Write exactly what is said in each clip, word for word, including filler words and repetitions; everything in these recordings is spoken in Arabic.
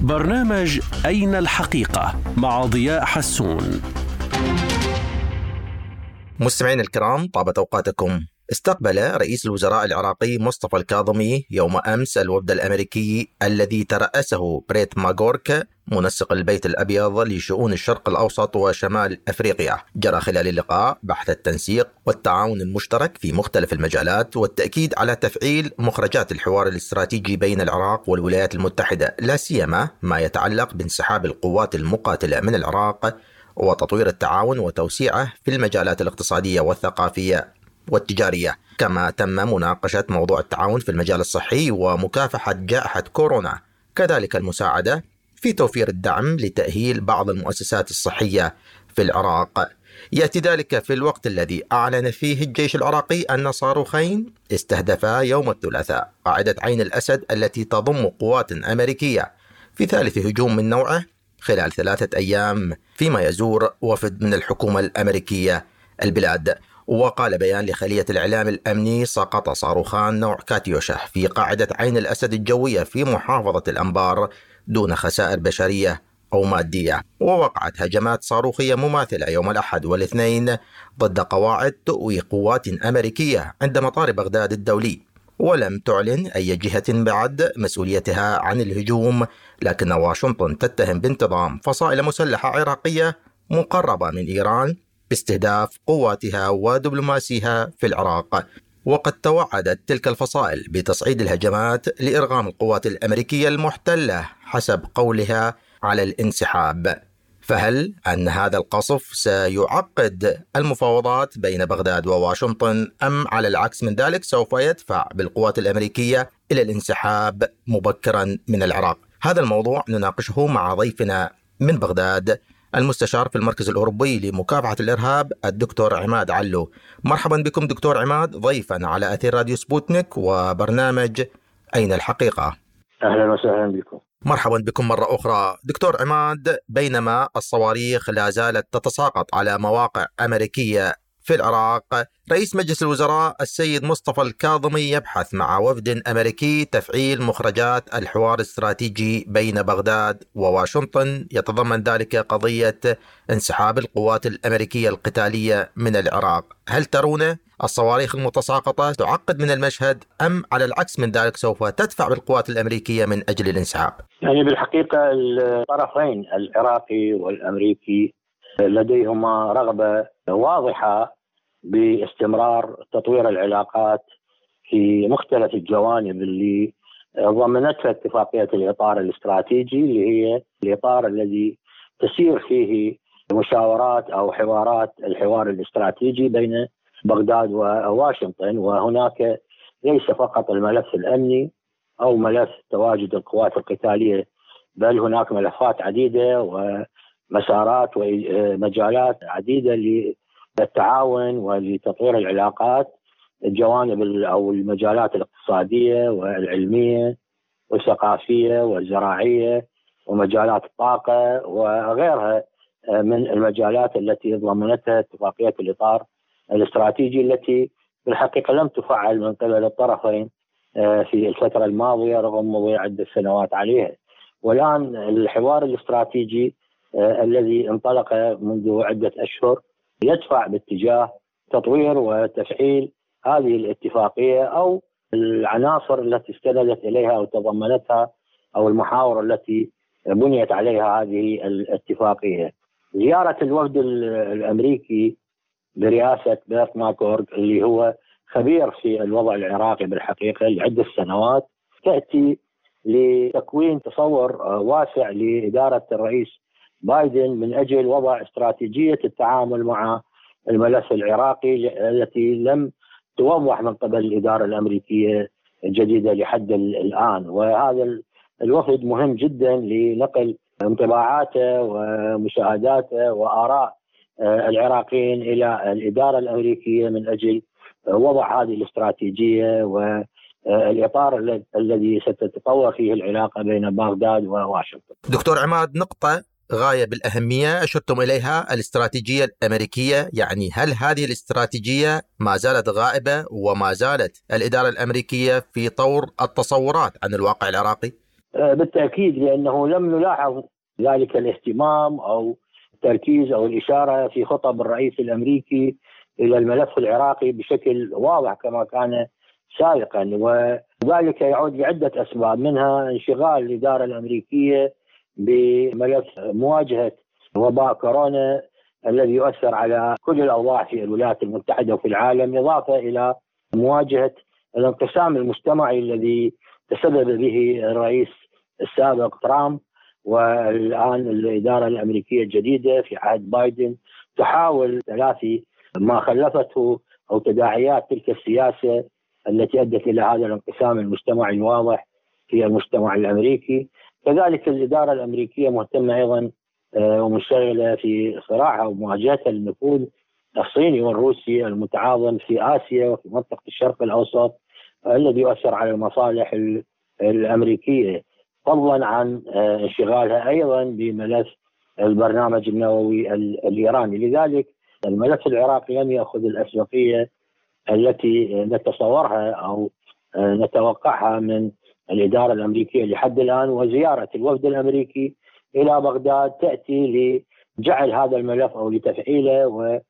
برنامج أين الحقيقة مع ضياء حسون. مستمعين الكرام، طابت أوقاتكم. استقبل رئيس الوزراء العراقي مصطفى الكاظمي يوم أمس الوفد الأمريكي الذي ترأسه بريت ماغورك منسق البيت الأبيض لشؤون الشرق الأوسط وشمال أفريقيا. جرى خلال اللقاء بحث التنسيق والتعاون المشترك في مختلف المجالات والتأكيد على تفعيل مخرجات الحوار الاستراتيجي بين العراق والولايات المتحدة، لا سيما ما يتعلق بانسحاب القوات المقاتلة من العراق وتطوير التعاون وتوسيعه في المجالات الاقتصادية والثقافية والتجارية. كما تم مناقشة موضوع التعاون في المجال الصحي ومكافحة جائحة كورونا، كذلك المساعدة في توفير الدعم لتأهيل بعض المؤسسات الصحية في العراق. يأتي ذلك في الوقت الذي أعلن فيه الجيش العراقي أن صاروخين استهدفا يوم الثلاثاء قاعدة عين الأسد التي تضم قوات أمريكية في ثالث هجوم من نوعه خلال ثلاثة أيام، فيما يزور وفد من الحكومة الأمريكية البلاد. وقال بيان لخلية الإعلام الأمني: سقط صاروخان نوع كاتيوشا في قاعدة عين الأسد الجوية في محافظة الأنبار دون خسائر بشرية أو مادية. ووقعت هجمات صاروخية مماثلة يوم الأحد والاثنين ضد قواعد تؤوي قوات أمريكية عند مطار بغداد الدولي، ولم تعلن أي جهة بعد مسؤوليتها عن الهجوم، لكن واشنطن تتهم بانتظام فصائل مسلحة عراقية مقربة من إيران باستهداف قواتها ودبلوماسيها في العراق. وقد توعدت تلك الفصائل بتصعيد الهجمات لإرغام القوات الأمريكية المحتلة حسب قولها على الانسحاب. فهل أن هذا القصف سيعقد المفاوضات بين بغداد وواشنطن، أم على العكس من ذلك سوف يدفع بالقوات الأمريكية إلى الانسحاب مبكرا من العراق؟ هذا الموضوع نناقشه مع ضيفنا من بغداد المستشار في المركز الأوروبي لمكافحة الإرهاب الدكتور عماد علو. مرحبا بكم دكتور عماد ضيفا على أثير راديو سبوتنيك وبرنامج أين الحقيقة. أهلا وسهلا بكم. مرحبا بكم مرة أخرى. دكتور عماد، بينما الصواريخ لا زالت تتساقط على مواقع أمريكية في العراق، رئيس مجلس الوزراء السيد مصطفى الكاظمي يبحث مع وفد أمريكي تفعيل مخرجات الحوار الاستراتيجي بين بغداد وواشنطن، يتضمن ذلك قضية انسحاب القوات الأمريكية القتالية من العراق. هل ترون الصواريخ المتساقطة تعقد من المشهد، أم على العكس من ذلك سوف تدفع بالقوات الأمريكية من أجل الانسحاب؟ يعني بالحقيقة الطرفين العراقي والأمريكي لديهما رغبة واضحة باستمرار تطوير العلاقات في مختلف الجوانب اللي ضمنتها اتفاقية الإطار الاستراتيجي، اللي هي الإطار الذي تسير فيه مشاورات أو حوارات الحوار الاستراتيجي بين بغداد وواشنطن. وهناك ليس فقط الملف الأمني أو ملف تواجد القوات القتالية، بل هناك ملفات عديدة ومسارات ومجالات عديدة للتعاون ولتطوير العلاقات، الجوانب أو المجالات الاقتصادية والعلمية والثقافية والزراعية ومجالات الطاقة وغيرها من المجالات التي ضمنتها اتفاقية الإطار الاستراتيجي، التي في الحقيقة لم تفعل من قبل الطرفين في الفترة الماضية رغم مضي عدة سنوات عليها. والآن الحوار الاستراتيجي الذي انطلق منذ عدة أشهر يدفع باتجاه تطوير وتفعيل هذه الاتفاقية أو العناصر التي استندت إليها أو تضمنتها أو المحاور التي بنيت عليها هذه الاتفاقية. زيارة الوفد الأمريكي برئاسة بيرت ماغورك اللي هو خبير في الوضع العراقي بالحقيقة لعدة سنوات تأتي لتكوين تصور واسع لإدارة الرئيس بايدن من أجل وضع استراتيجية التعامل مع الملف العراقي التي لم توضح من قبل الإدارة الأمريكية الجديدة لحد الآن. وهذا الوفد مهم جدا لنقل انطباعاته ومشاهداته وآراء العراقيين إلى الإدارة الأمريكية من أجل وضع هذه الاستراتيجية والإطار الذي ستتطور فيه العلاقة بين بغداد وواشنطن. دكتور عماد، نقطة غاية بالأهمية أشرتم إليها، الاستراتيجية الأمريكية. يعني هل هذه الاستراتيجية ما زالت غائبة وما زالت الإدارة الأمريكية في طور التصورات عن الواقع العراقي؟ بالتأكيد، لأنه لم نلاحظ ذلك الاهتمام أو التركيز أو الإشارة في خطب الرئيس الأمريكي إلى الملف العراقي بشكل واضح كما كان سابقا، وذلك يعود لعدة أسباب، منها انشغال الإدارة الأمريكية بملف مواجهة وباء كورونا الذي يؤثر على كل الأوضاع في الولايات المتحدة وفي العالم، إضافة إلى مواجهة الانقسام المجتمعي الذي تسبب به الرئيس السابق ترامب، والآن الإدارة الأمريكية الجديدة في عهد بايدن تحاول تلافي ما خلفته أو تداعيات تلك السياسة التي أدت إلى هذا الانقسام المجتمعي الواضح في المجتمع الأمريكي. كذلك الإدارة الأمريكية مهتمة أيضا ومشتغلة في صراعها ومواجهتها للنفوذ الصيني والروسي المتعاظم في آسيا وفي منطقة الشرق الأوسط الذي يؤثر على المصالح الأمريكية، فضلا عن انشغالها أيضا بملف البرنامج النووي الإيراني. لذلك الملف العراقي لم يأخذ الأسبقية التي نتصورها أو نتوقعها من الإدارة الأمريكية لحد الآن، وزيارة الوفد الأمريكي إلى بغداد تأتي لجعل هذا الملف أو لتفعيله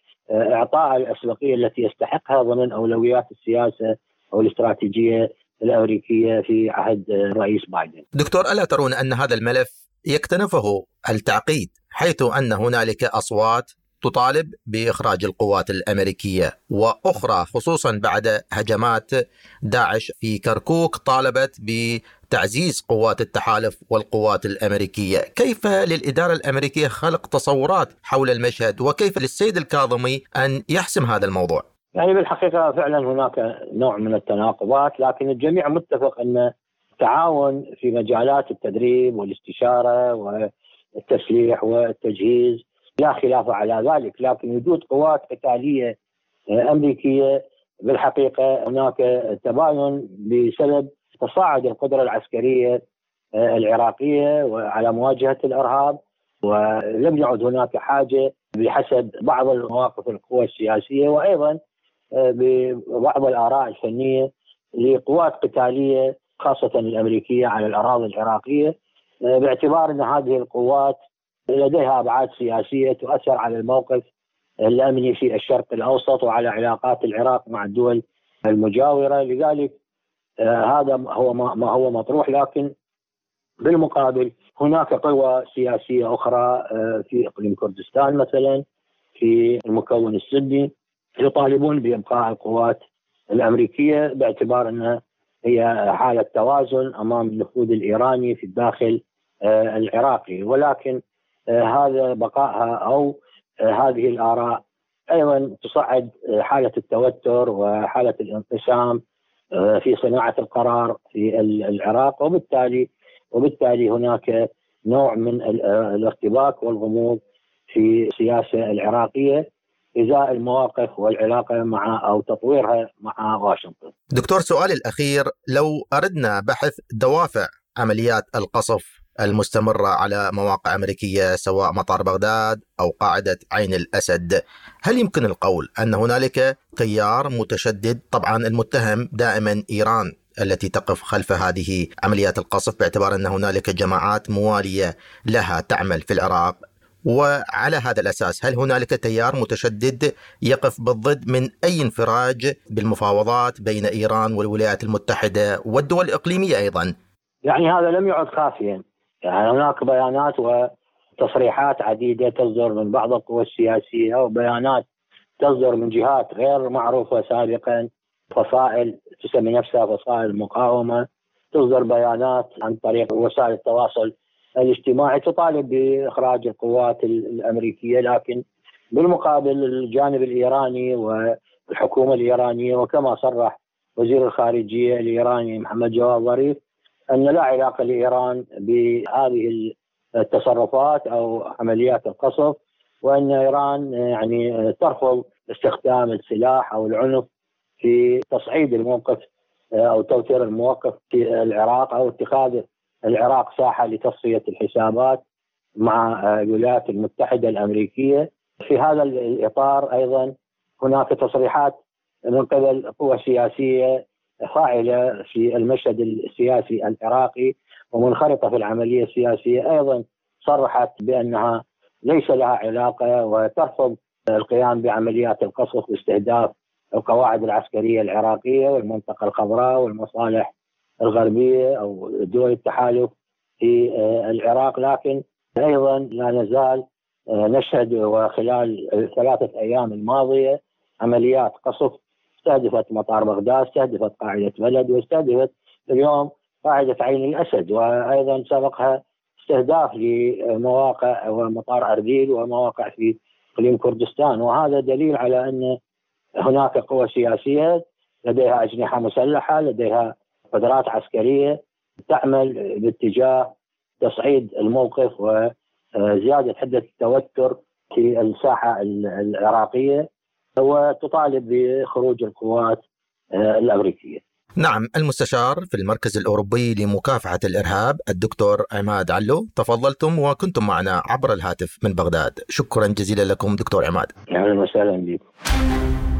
وإعطاء الأسبقية التي يستحقها ضمن أولويات السياسة أو الاستراتيجية الأمريكية في عهد الرئيس بايدن. دكتور، ألا ترون أن هذا الملف يكتنفه التعقيد، حيث أن هنالك أصوات تطالب بإخراج القوات الأمريكية، وأخرى خصوصا بعد هجمات داعش في كركوك طالبت بتعزيز قوات التحالف والقوات الأمريكية؟ كيف للإدارة الأمريكية خلق تصورات حول المشهد، وكيف للسيد الكاظمي أن يحسم هذا الموضوع؟ يعني بالحقيقة فعلا هناك نوع من التناقضات، لكن الجميع متفق أن التعاون في مجالات التدريب والاستشارة والتسليح والتجهيز لا خلاف على ذلك، لكن وجود قوات قتالية أمريكية بالحقيقة هناك تباين بسبب تصاعد القدرة العسكرية العراقية على مواجهة الإرهاب، ولم يعد هناك حاجة بحسب بعض المواقف القوى السياسية وأيضا ببعض الآراء الفنية لقوات قتالية خاصة الأمريكية على الأراضي العراقية، باعتبار أن هذه القوات لديها أبعاد سياسية تؤثر على الموقف الأمني في الشرق الأوسط وعلى علاقات العراق مع الدول المجاورة. لذلك آه هذا هو ما هو مطروح، لكن بالمقابل هناك قوى سياسية أخرى آه في إقليم كردستان مثلا في المكون السني يطالبون بإبقاء القوات الأمريكية باعتبار أنها هي حالة توازن أمام النفوذ الإيراني في الداخل آه العراقي، ولكن آه هذا بقائها أو آه هذه الآراء أيضا تصعد آه حالة التوتر وحالة الانقسام آه في صناعة القرار في العراق، وبالتالي وبالتالي هناك نوع من الارتباك والغموض في السياسة العراقية إزاء المواقف والعلاقة مع أو تطويرها مع واشنطن. دكتور، سؤالي الأخير، لو أردنا بحث دوافع عمليات القصف المستمرة على مواقع أمريكية سواء مطار بغداد أو قاعدة عين الأسد، هل يمكن القول أن هنالك تيار متشدد؟ طبعا المتهم دائما إيران التي تقف خلف هذه عمليات القصف باعتبار أن هنالك جماعات موالية لها تعمل في العراق، وعلى هذا الأساس هل هنالك تيار متشدد يقف بالضد من أي انفراج بالمفاوضات بين إيران والولايات المتحدة والدول الإقليمية أيضا؟ يعني هذا لم يعد خافيا، يعني هناك بيانات وتصريحات عديدة تصدر من بعض القوى السياسية وبيانات تصدر من جهات غير معروفة سابقا، فصائل تسمي نفسها فصائل المقاومة، تصدر بيانات عن طريق وسائل التواصل الاجتماعي تطالب بإخراج القوات الأمريكية، لكن بالمقابل الجانب الإيراني والحكومة الإيرانية وكما صرح وزير الخارجية الإيراني محمد جواد ظريف أن لا علاقة لإيران بهذه التصرفات أو عمليات القصف، وأن إيران يعني ترفض استخدام السلاح أو العنف في تصعيد الموقف أو توتير الموقف في العراق أو اتخاذ العراق ساحة لتصفية الحسابات مع الولايات المتحدة الأمريكية. في هذا الإطار أيضا هناك تصريحات من قبل قوى سياسية فاعلة في المشهد السياسي العراقي ومنخرطة في العملية السياسية، أيضا صرحت بأنها ليس لها علاقة وترفض القيام بعمليات القصف واستهداف القواعد العسكرية العراقية والمنطقة الخضراء والمصالح الغربية أو دول التحالف في العراق. لكن أيضا لا نزال نشهد وخلال الثلاثة أيام الماضية عمليات قصف استهدفت مطار بغداد، استهدفت قاعدة بلد، واستهدفت اليوم قاعدة عين الأسد، وأيضا سبقها استهداف لمواقع ومطار أربيل ومواقع في إقليم كردستان. وهذا دليل على أن هناك قوى سياسية لديها أجنحة مسلحة، لديها قدرات عسكرية تعمل باتجاه تصعيد الموقف وزيادة حدة التوتر في الساحة العراقية، وتطالب بخروج القوات الأمريكية. نعم، المستشار في المركز الأوروبي لمكافحة الإرهاب الدكتور عماد علو، تفضلتم وكنتم معنا عبر الهاتف من بغداد. شكرا جزيلا لكم دكتور عماد. أهلا وسهلا بكم.